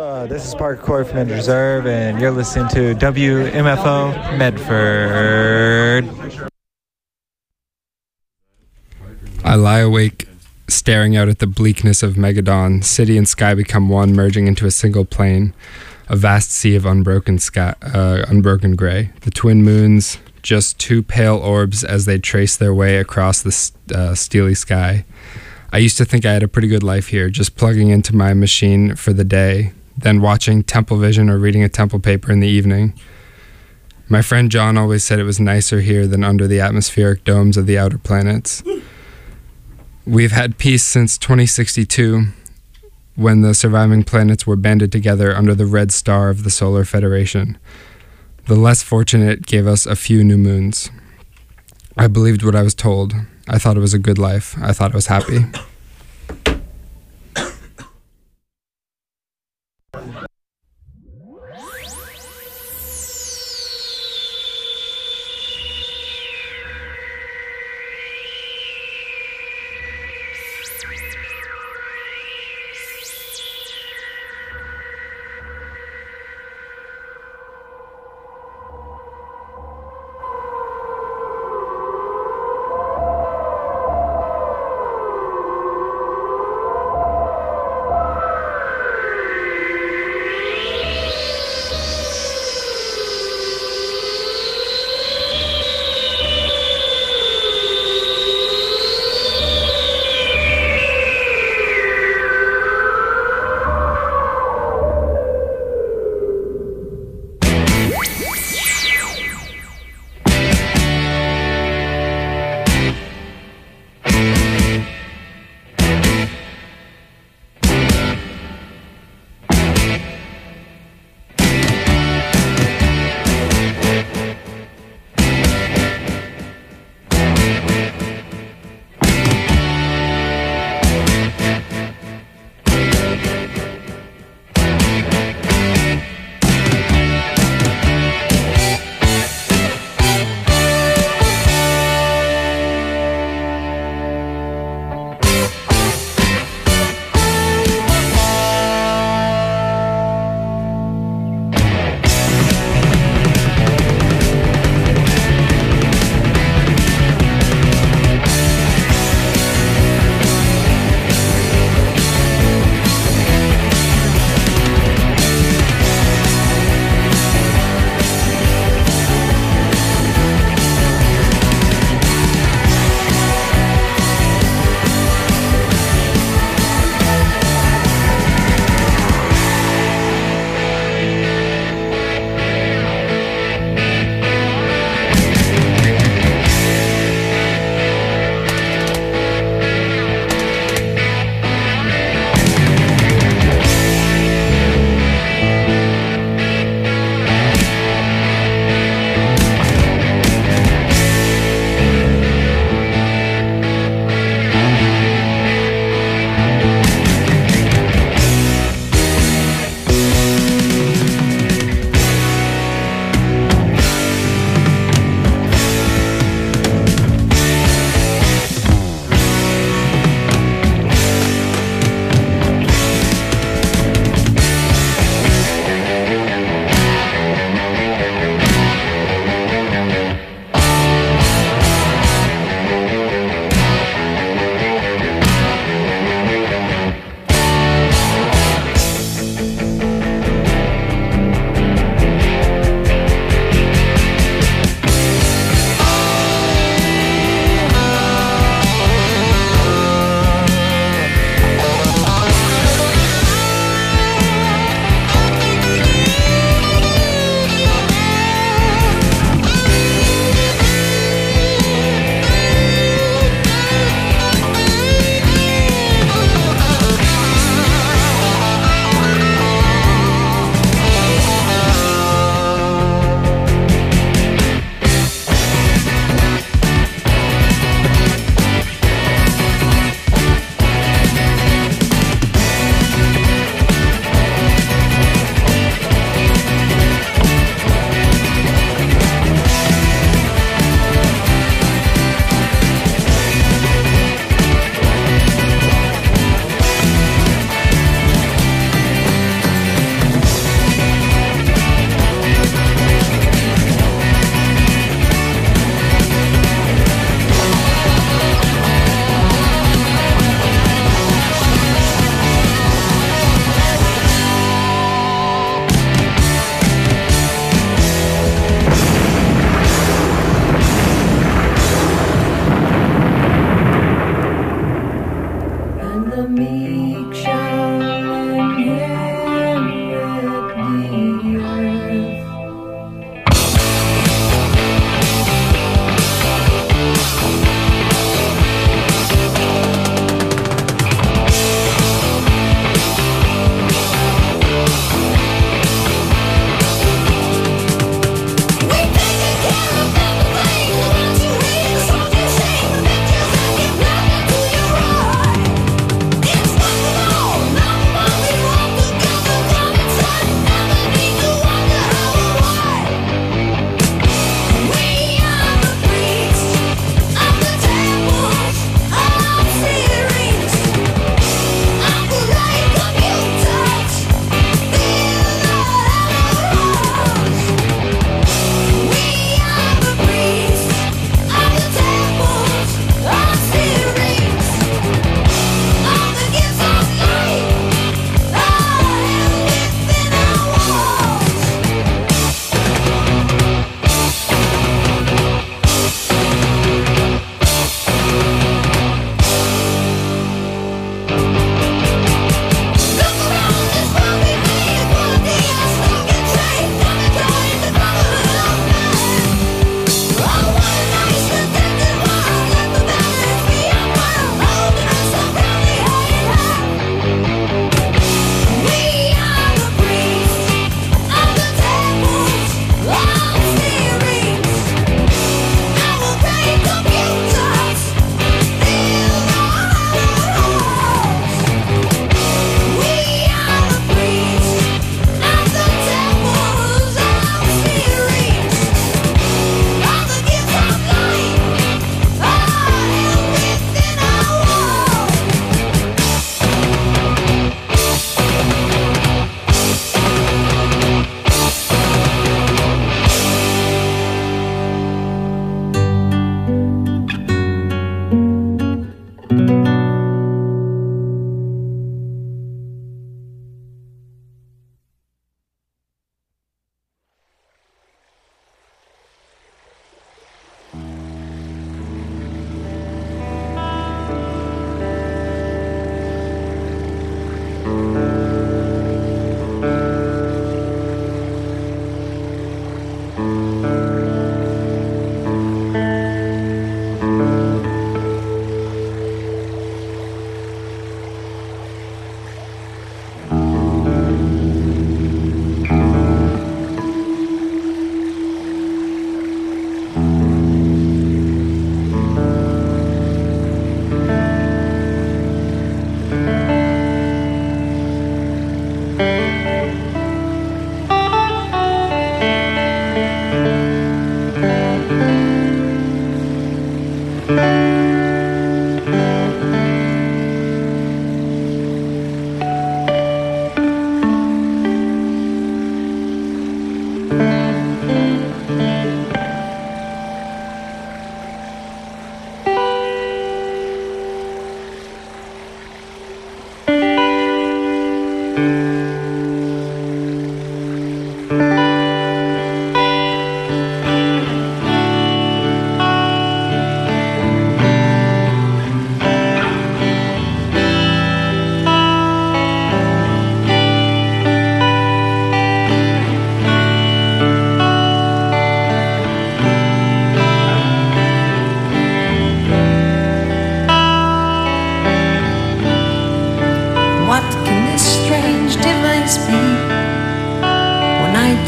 This is Parker Corey from Injured Reserve, and you're listening to WMFO Medford. I lie awake, staring out at the bleakness of Megadon. City and sky become one, merging into a single plane, a vast sea of unbroken gray. The twin moons, just two pale orbs as they trace their way across the steely sky. I used to think I had a pretty good life here, just plugging into my machine for the day, then watching Temple Vision or reading a Temple paper in the evening. My friend John always said it was nicer here than under the atmospheric domes of the outer planets. We've had peace since 2062, when the surviving planets were banded together under the red star of the Solar Federation. The less fortunate gave us a few new moons. I believed what I was told. I thought it was a good life. I thought I was happy.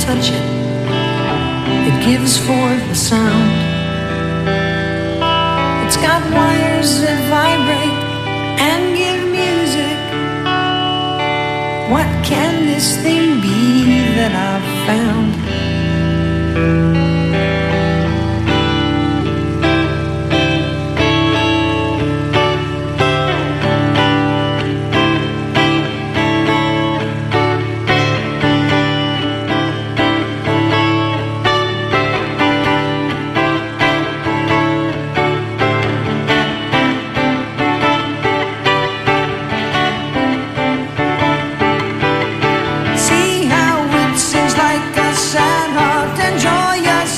touch it, it gives forth a sound. It's got wires that vibrate and give music. What can this thing be that I've found? See how it sings like a sad heart and joyous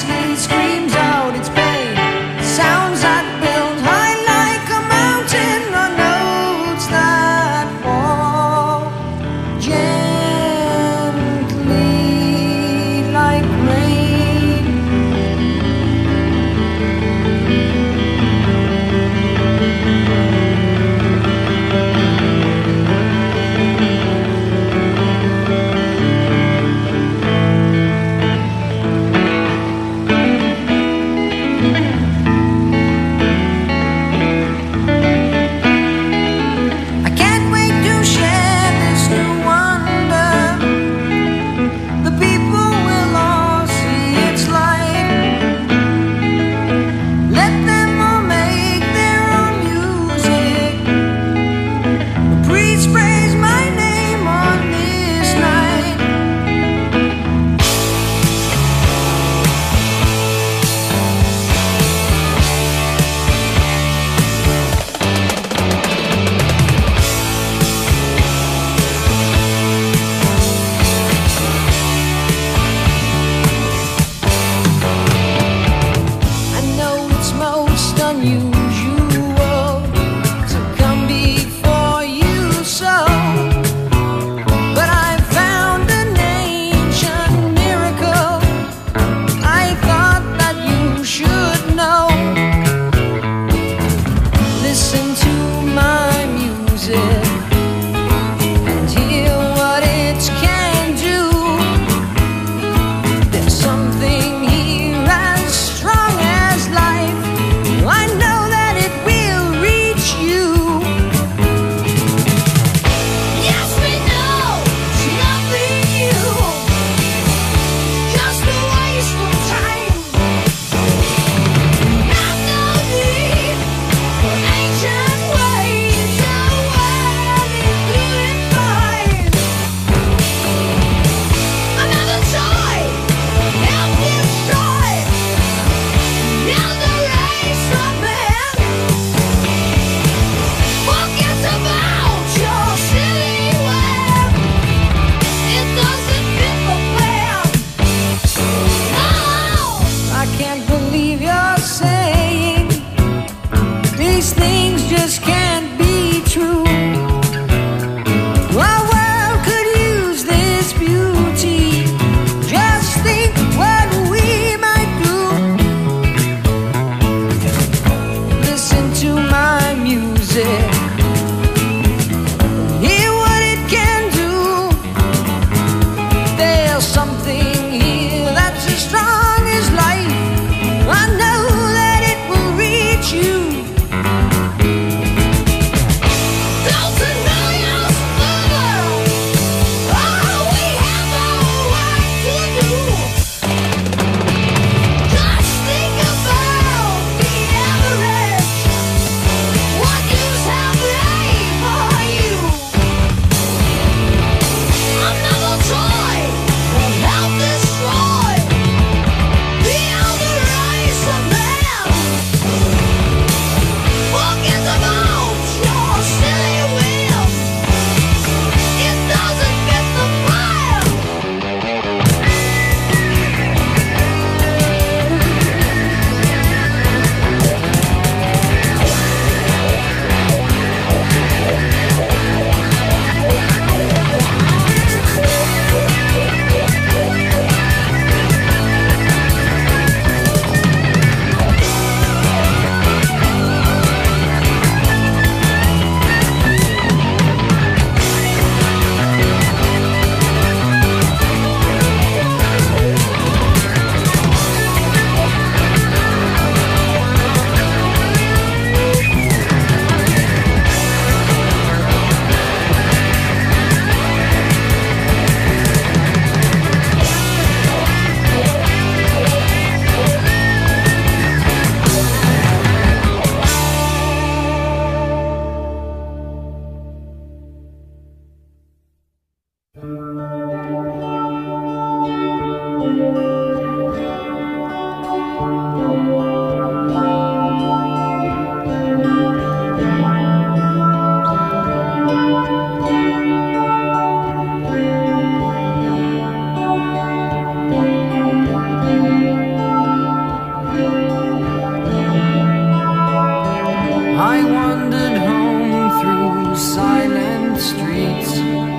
I wandered home through silent streets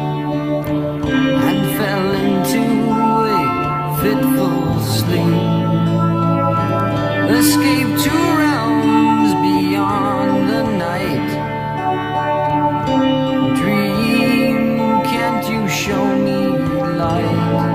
and fell into a fitful sleep. Escaped to realms beyond the night. Dream, can't you show me light?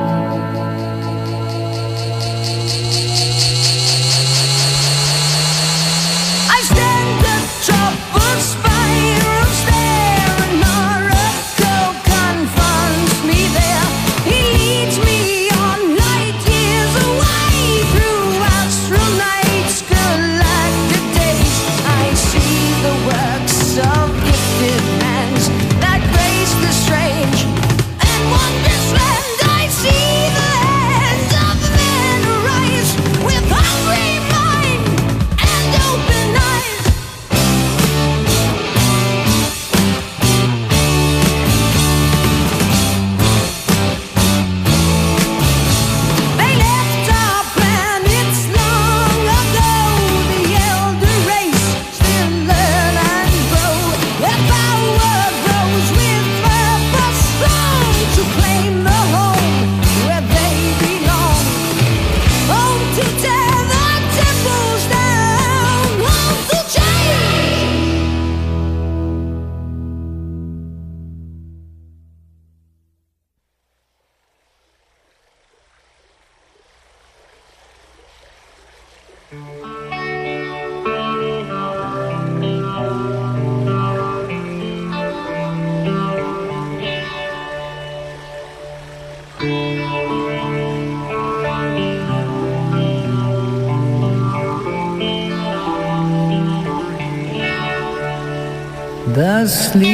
The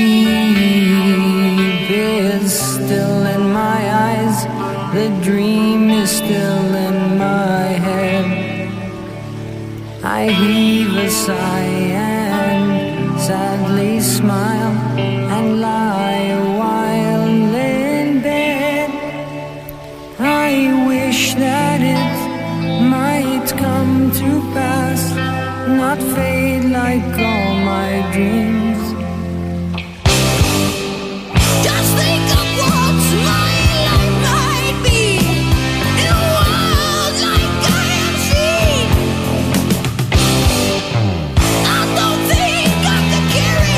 sleep is still in my eyes, the dream is still in my head. I heave a sigh and sadly smile and lie a while in bed. I wish that it might come to pass, not fade like all my dreams. Just think of what my life might be in a world like I have seen. I don't think I can carry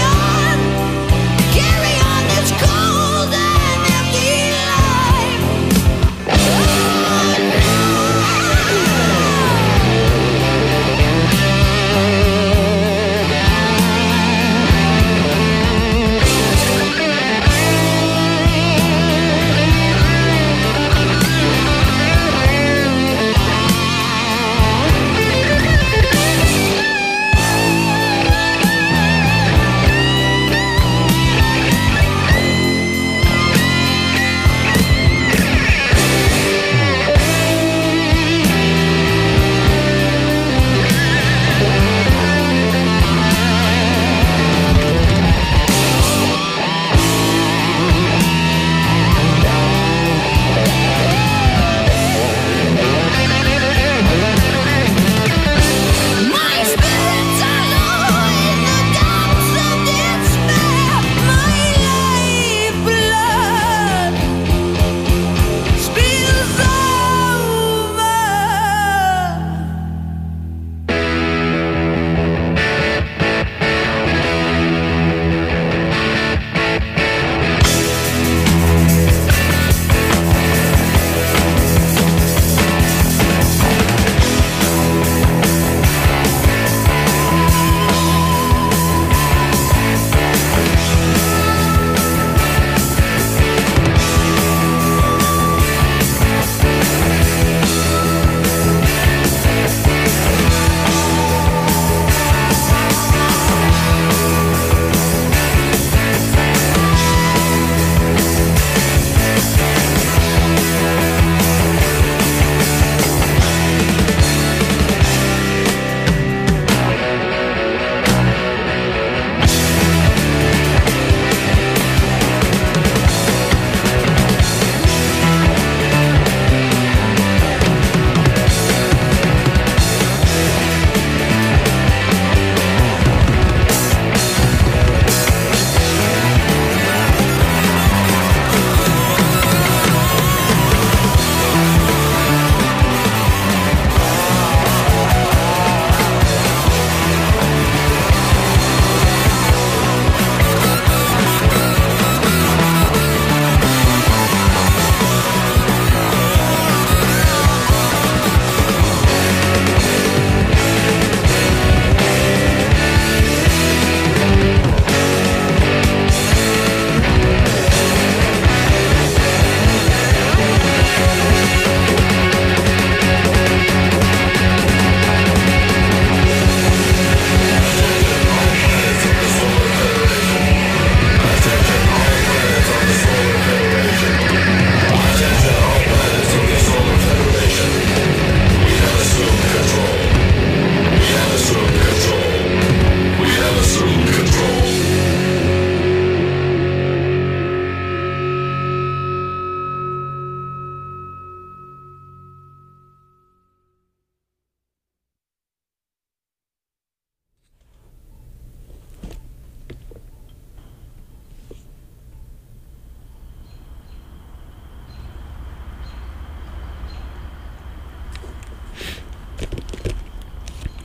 on this cold and empty life.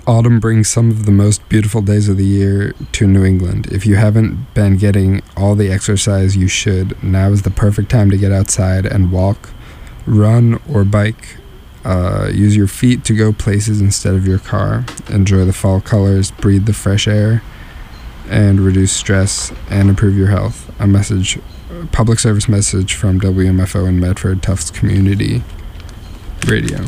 Autumn brings some of the most beautiful days of the year to New England. If you haven't been getting all the exercise you should, now is the perfect time to get outside and walk, run, or bike. Use your feet to go places instead of your car. Enjoy the fall colors, breathe the fresh air, and reduce stress and improve your health. Public service message from WMFO and Medford Tufts Community Radio.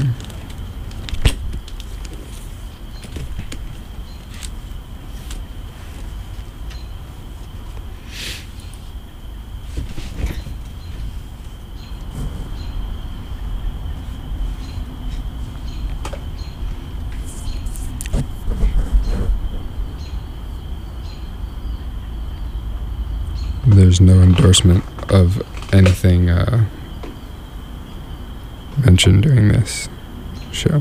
There's no endorsement of anything mentioned during this show.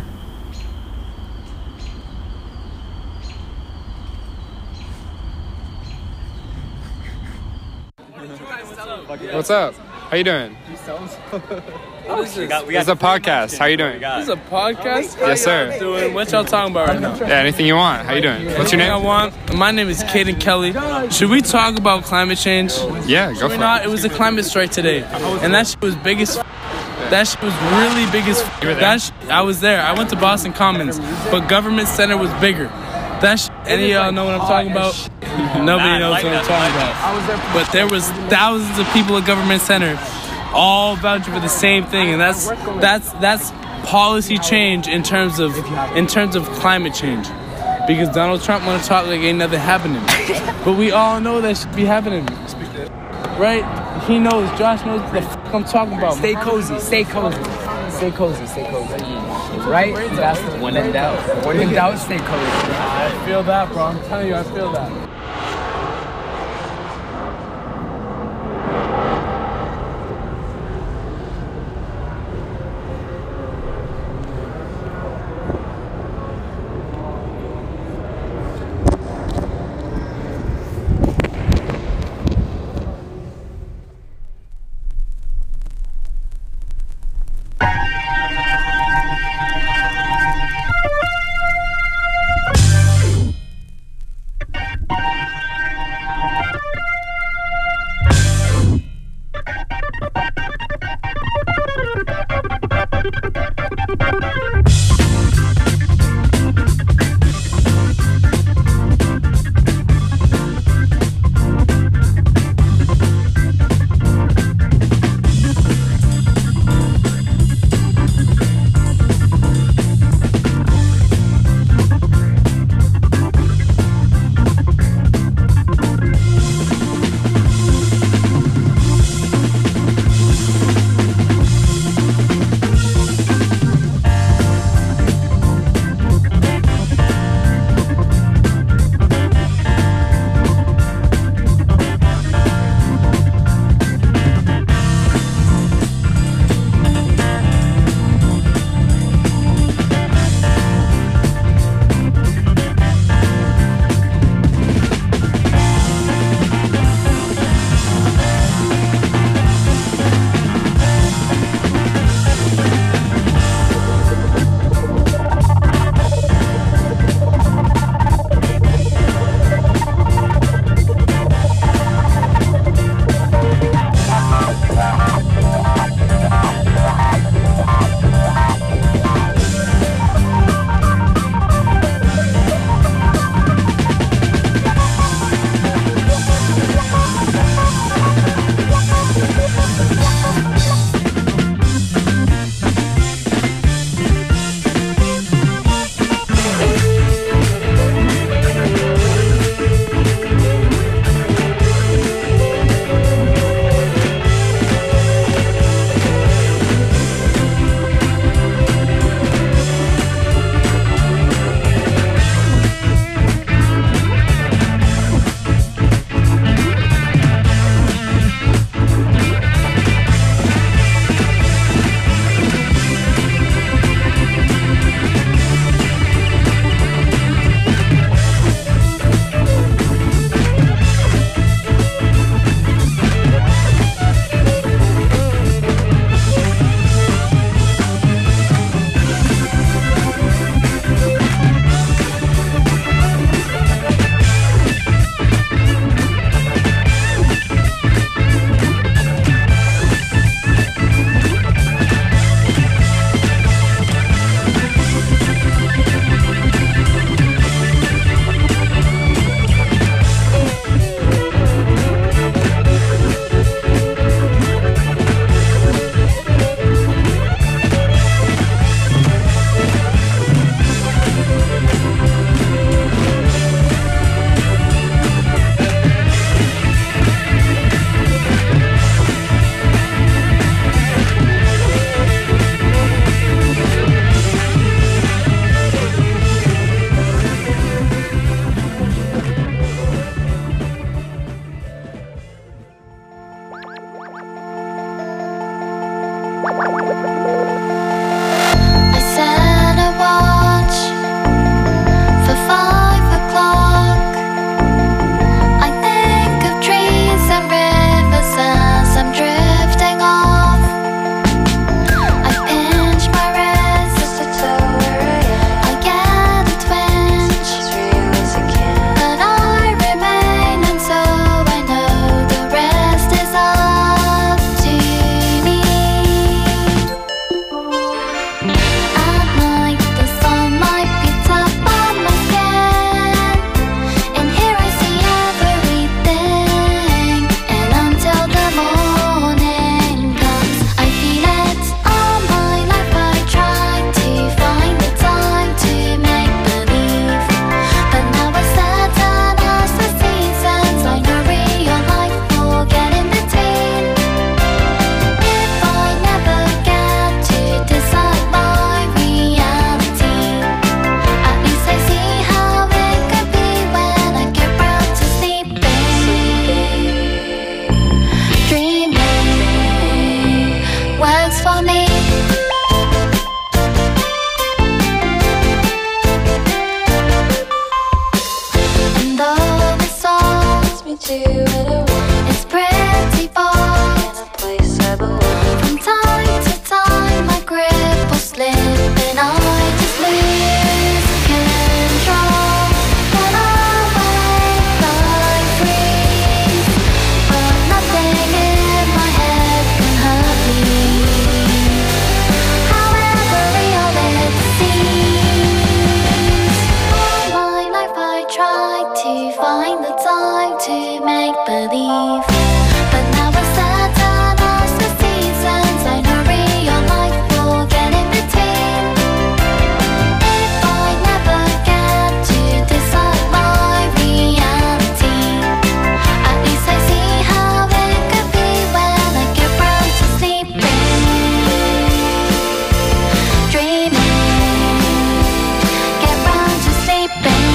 What's up? How you doing? This is It's a podcast. How you doing? a podcast? Yes, sir. Doing what y'all talking about right now? Yeah, anything you want. How you doing? What's your I name? want. My name is Caden Kelly. Should we talk about climate change? Yeah, go Should for we it. not? It was a climate strike today, and that shit was biggest. That shit was really biggest. You were there? That I was there. I went to Boston Commons, but Government Center was bigger. That shit, any of y'all know what I'm talking about? Nobody knows what I'm talking about. But there was thousands of people at Government Center, all vouching for the same thing, and that's policy change in terms of climate change. Because Donald Trump want to talk like ain't nothing happening, but we all know that should be happening, right? He knows. Josh knows what the fuck I'm talking about. Stay cozy, stay cozy. Stay cozy, stay cozy. Right? That's the when in doubt. When in doubt, stay cozy. I feel that, bro. I'm telling you, I feel that. I set a watch for 5 o'clock. I think of trees and rivers as I'm drifting off. I pinch my wrist, I get a twinge, but I remain, and so I know the rest is up to me. At night the sun might be tough on my skin, and here I see everything. And until the morning comes, I feel it all my life. I try to find the time to make believe, but now we're certain as the seasons. I know real life will get in between. If I never get to decide my reality, at least I see how it could be when I get round to sleeping. Dreaming works for me. And though the songs me to it's pretty far in a place I belong. From time to time my grip will slip and I just lose control. When I wake I freeze, but nothing in my head can hurt me. However real it seems, all my life I tried to find the time to make believe, but now we're certain as the seasons. I know real life will get in between. If I never get to decide my reality, at least I see how it could be when I get round to sleeping. Dreaming, get round to sleeping.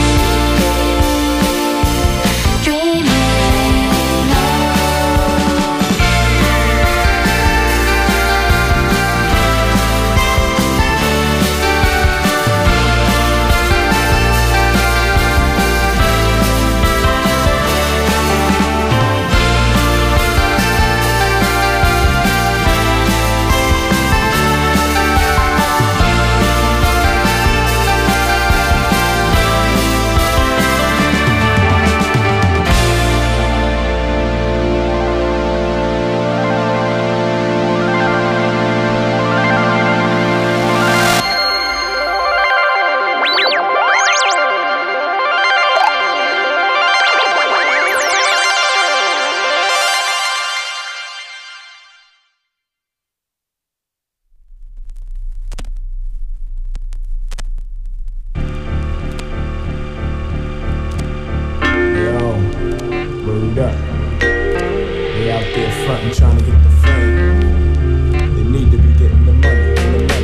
Dreaming, oh. Yo, word up. They out there frontin' trying to get the fame. They need to be getting the money,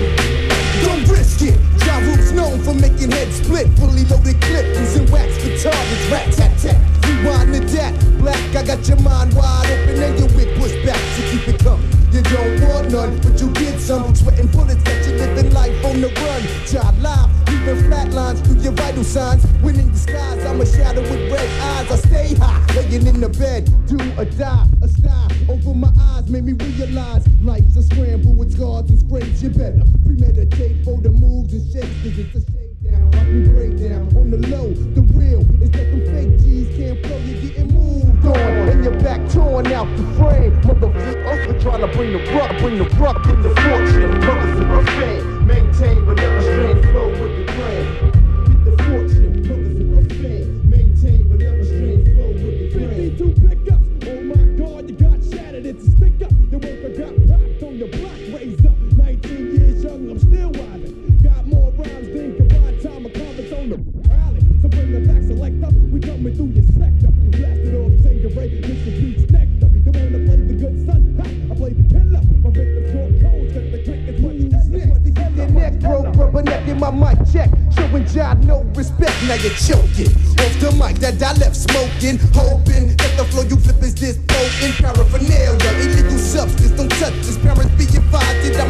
Don't risk it. Ja Rule's known for making heads split. Fully loaded clip using wax for targets. Rat tat tat. Rewind to that. Black, I got your mind wide open and your wig pushed back. So keep it coming. You don't want none, but you get some. Sweating bullets that you living life on the run. Child live, leaving flat lines through your vital signs. When in disguise, I'm a shadow with red eyes. I stay high, laying in the bed, do or die. A style over my eyes made me realize life's a scramble with scars and scrapes. You better premeditate for the moves and shakes, 'cause it's a shakedown. Watch me break down on the low. The real is that them fake G's can't flow. You're getting moved on, and your back torn out the frame. Motherfucker, trying to bring the fortune. Brothers in my fame, maintain but never strain flow with the grain. Get the fortune, brothers in my fame, maintain but never strain flow with the grain. 52 pickups, oh my God, you got shattered. It's a stick up. The worker got popped on your block, raised up. 19 years young, I'm still wildin'. Got more rhymes than combined time of comments on the alley. So bring the back selector, we coming through your sector. Blasted off Tangeray, Mr. Pete's nectar. You wanna play the good son? Ha! I play the killer. My victims short cold, cause the click is much your neck broke, rubbernecking my mic check. Showing John no respect, now you're choking. Off the mic that I left smoking. Hoping that the flow you flip is this potent. Paraphernalia, illegal substance, don't touch this. Parents be advised that I'm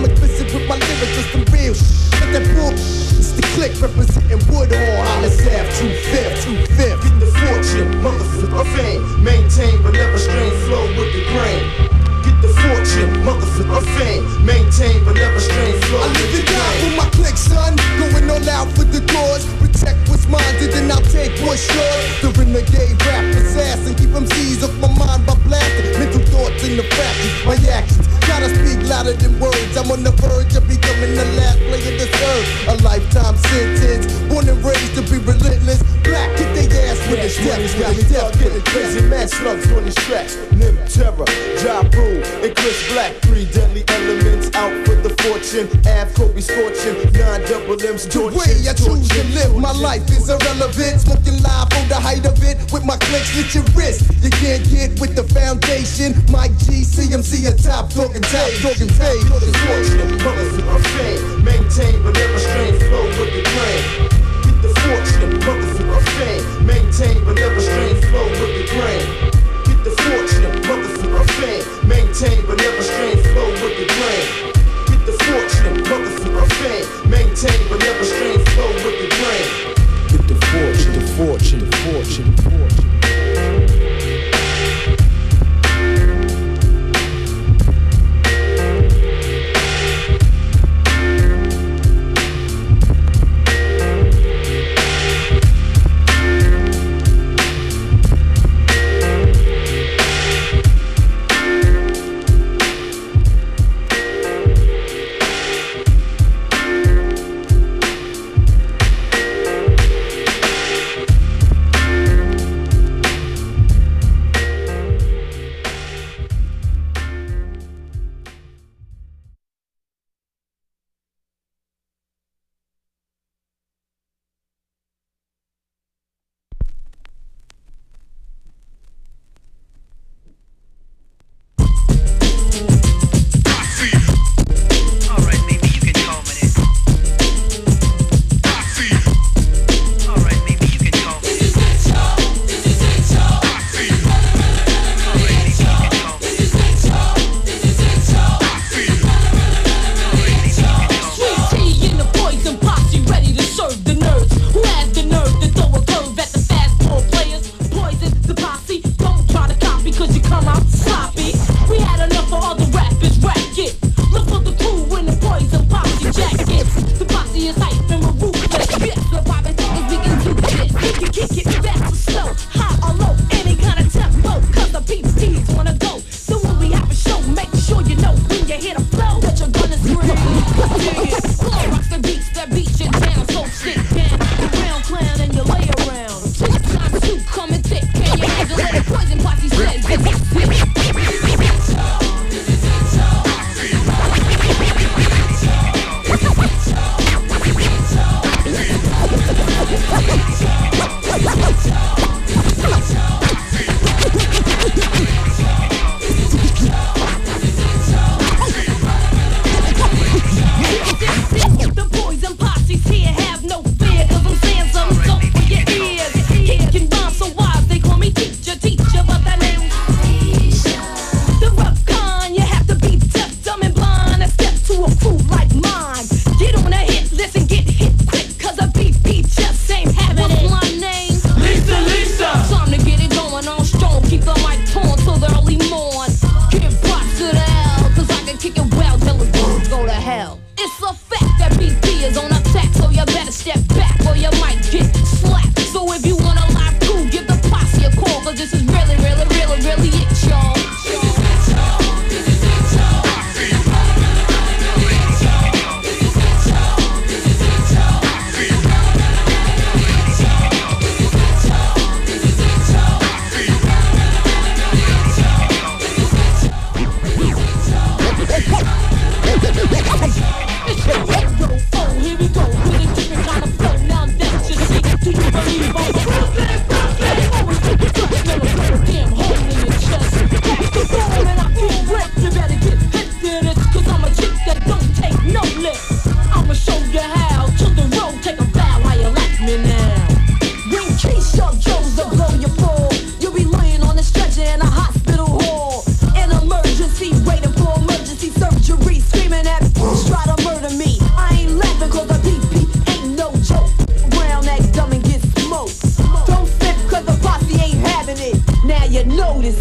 never strain flow. I live and die for my clique, son. Going all out for the cause. Protect what's mine, and I'll take what's yours. The renegade rap assassin, keep MCs off my mind by blasting mental thoughts in the factions. My actions gotta speak louder than words. I'm on the verge of becoming the last player to serve a lifetime sentence. Born and raised to be relentless. Black, kick their ass with a step. Got me death, getting crazy mad slugs on these tracks. Nim Terror, Ja Rule, and Chris Black. 3 deadly elements out for the fortune. Av Kobe scorching, 9 double M's torching. The way I choose to live my life is irrelevant. Smoking live on the height of it with my clicks at your wrist. You can't get with the foundation. Mike G, CMC, a top dog and top dog and pay. Fortune, colors of fame. Maintain but never strain flow with the grain. Get the fortune, colors of fame. Maintain but never strain flow with the grain. Get the fortune, colors of fame. Maintain but never strain flow with the grain. Get the fortune, colors of fame. Maintain but never strain flow with the grain. Get the fortune, the fortune, the fortune, the fortune.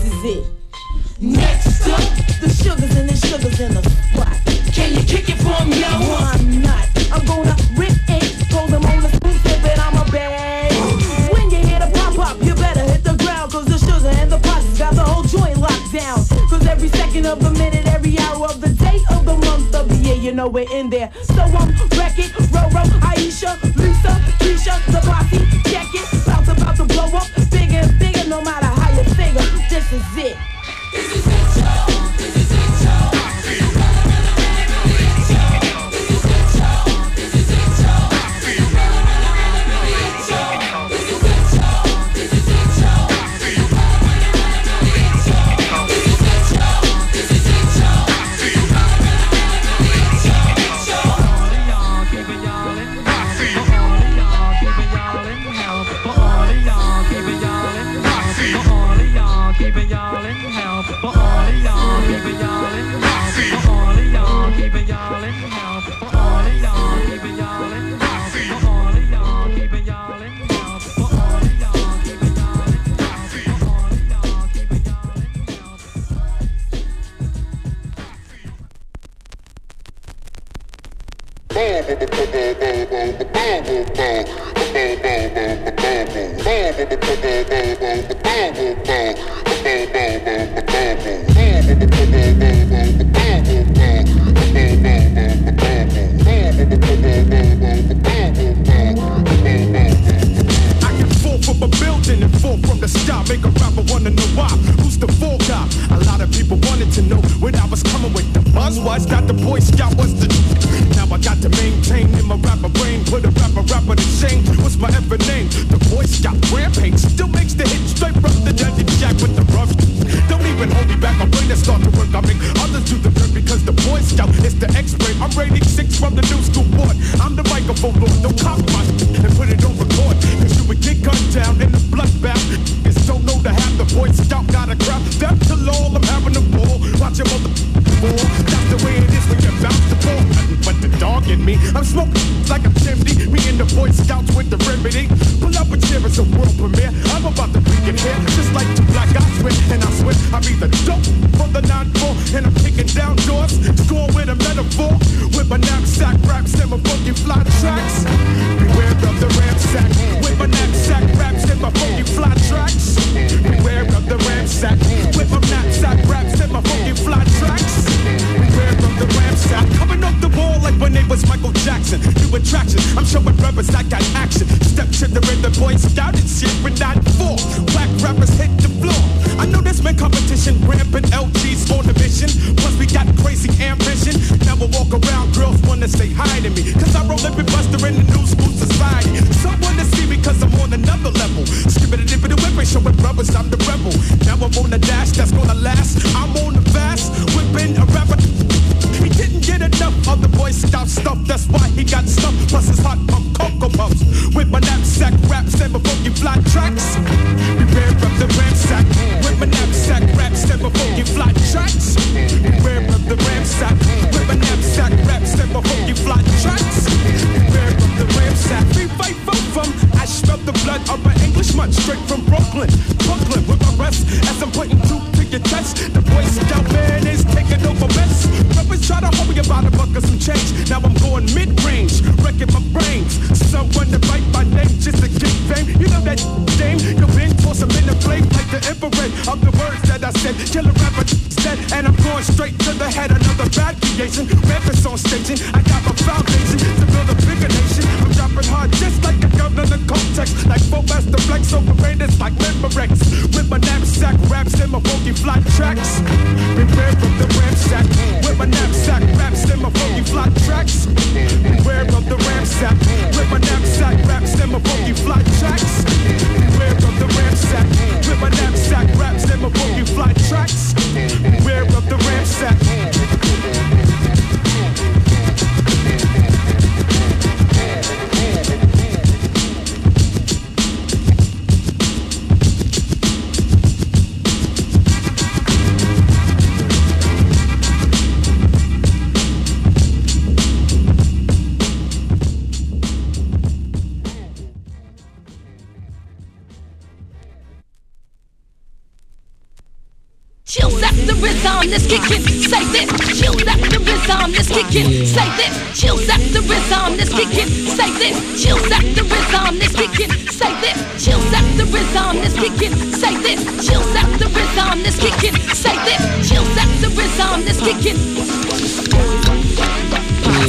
Next up, the sugars and the spot. Can you kick it for me? nowhere in there. So I'm wrecking, Roro, Aisha, Lisa, Keisha, the posse, check it. Bounce about to blow up, bigger and bigger, no matter how you figure. This is it. This is it, y'all. This is it, y'all. Chills at the rhythm, let's kick it, say this. Chills at the rhythm, let's kick it, say this. Chills at the rhythm, let's kick it, say this. Chills at the rhythm, let's kick it, say this. Chills at the rhythm, let's kick it, say this. Chills at the rhythm, let's kick it, say this. Chills at the rhythm, let's kick it.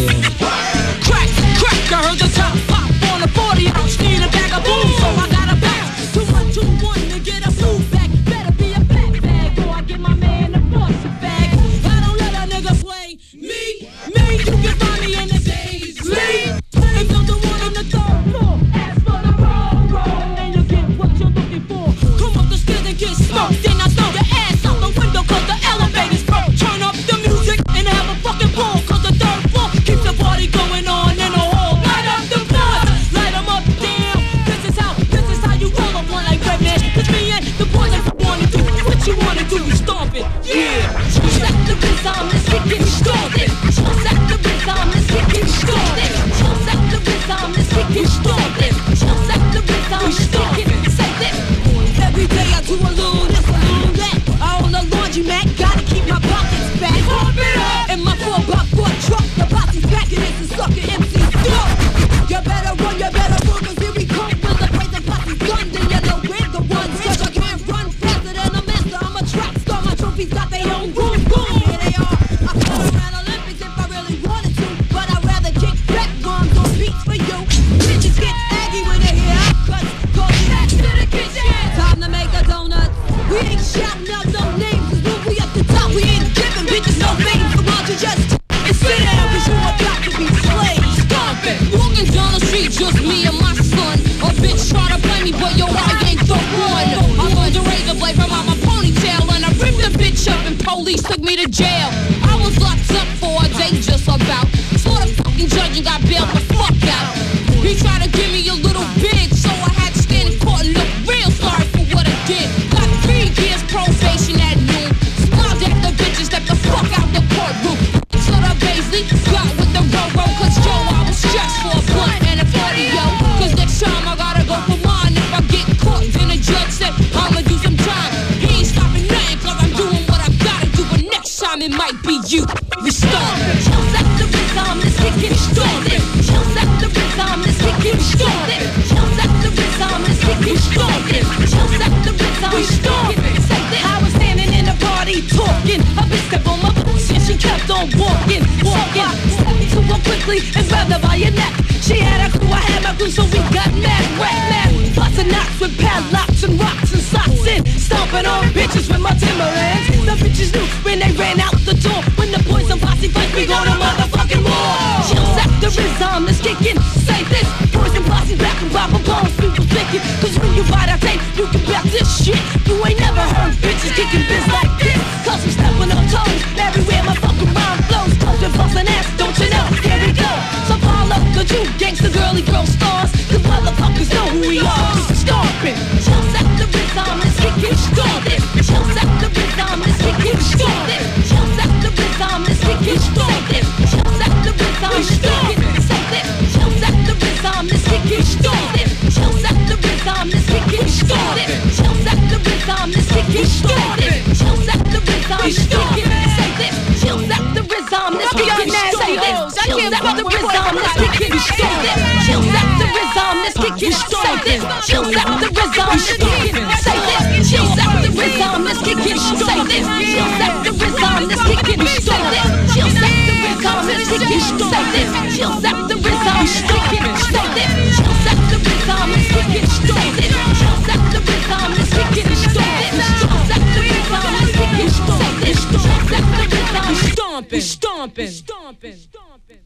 be just me and my son. A bitch try to play me, but yo, I ain't the one. I pulled a razor blade from out my ponytail and I ripped the bitch up and police took me to jail. I was locked up for a day just about. Saw the fucking judge and got bailed the fuck out. He tried to give me a little bit, so I had to stand in court and look real sorry for what I did. Got 3 years probation at noon. Smiled at the bitches, stepped the fuck out the courtroom. So the Baisley got with the Roro, cause yo, I was stressed for a blunt and a 40, yo. Cause next time I gotta go for mine. If I get caught, then the judge said I'ma do some time. He ain't stopping nothing, cause I'm doing what I gotta do. But next time it might be you. We start. Chills at the rhythm, let's kick it, started. Chills at the rhythm, let's kick it, started. Chills at the rhythm, let's kick it, started. Chills at the rhythm, we started. I was standing in a party talking. A bitch stepped on my boots and she kept on walking. Stepped to her quickly and grabbed her by your neck. She had a crew, I had my crew, so we got mad. Lots of knots with padlocks and rocks and socks in. Stomping on bitches with my Timberlands. The bitches knew when they ran out the door. When the boys on posse fight, we go to motherfucking war. Chills at the rhythm, let's kick in. Say this, boys and posse back and pop bones. People thinking, cause when you buy that tape, you can back this shit. You ain't never heard bitches kicking biz like this. Cause we stepping on toes, everywhere my fucking rhyme flows. Cause we're bustin' ass, don't you know? Here we go. So follow the true gangsta girly girl stars. Cause motherfuckers know who we are. Stomping. Chills at the rhythm, let's kick it, started. Chills at the rhythm, let's kick it, started. Chills at the rhythm, let's kick it, started. Chills at the rhythm, let's kick it, started. Chills at the rhythm, let's kick it, started. Chills at the rhythm, let's kick it, started. Chills at the rhythm, let's kick it, started. Chills at the rhythm, let's kick it, started. Chills at the rhythm, let's kick it, started. Chills at the rhythm, let's kick it, started. Chills at the rhythm, let's kick it, started. Chills at the rhythm, let's kick it, started. Chills at the rhythm, let's kick it, started. Chills at the rhythm, let's kick it, started. Chills at the rhythm, let's kick it, started. Chills at the rhythm, let's kick it, started. Chills at the rhythm, let's kick it, started. Chills at the rhythm, let's kick it, started. Chills at the rhythm, let's kick it, started. Chills at the rhythm, stomping, stomping, stomping, stomping.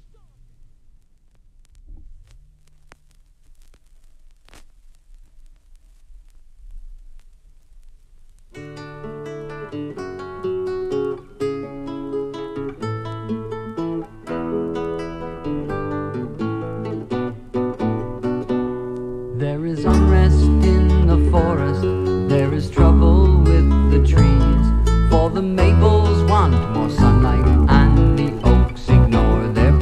There is unrest in the forest, there is trouble with the trees. For the maples want more sunlight and the oaks ignore their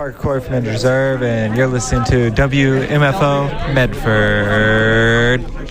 Parker Corey from Inner Reserve, and you're listening to WMFO Medford.